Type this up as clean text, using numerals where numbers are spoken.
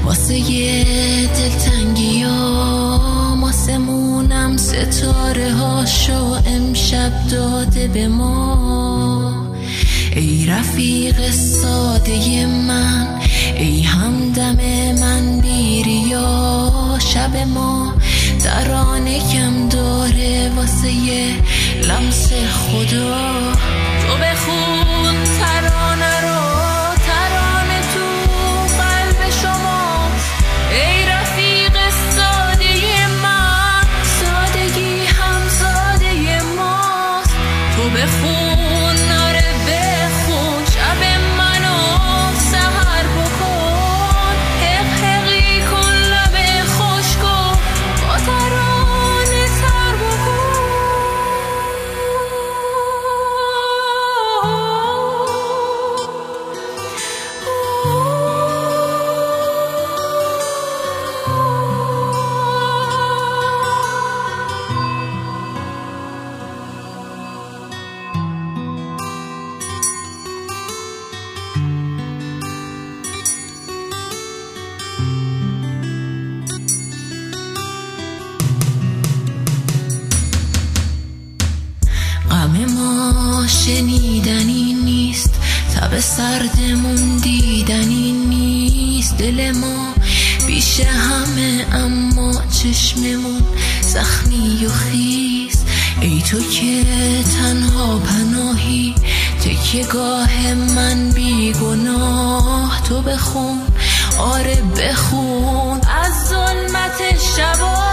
واسه یه دلتنگی ها ماسمونم ستاره هاشو امشب داده به ما. ای رفیق ساده من، ای همدم من بیریا، شب ما ترانه کم داره واسه یه لمس خدا. تو بخون ترانه رو، ترانه تو قلب شماست. ای رفیق ساده من، سادگی هم ساده ماست. تو بخون ناره بخون شب منو سحر بکن. حق حقی کن لب خوشگو با ترانه تر بکن. غم ما شنیدنی نیست، تب سردمون دیدنی نیست. دل ما بیش همه اما چشممون زخمی و خیس. ای تو که تنها پناهی، تکیه‌گاه من بی گناه. تو بخون، آره بخون از ظلمت شبا.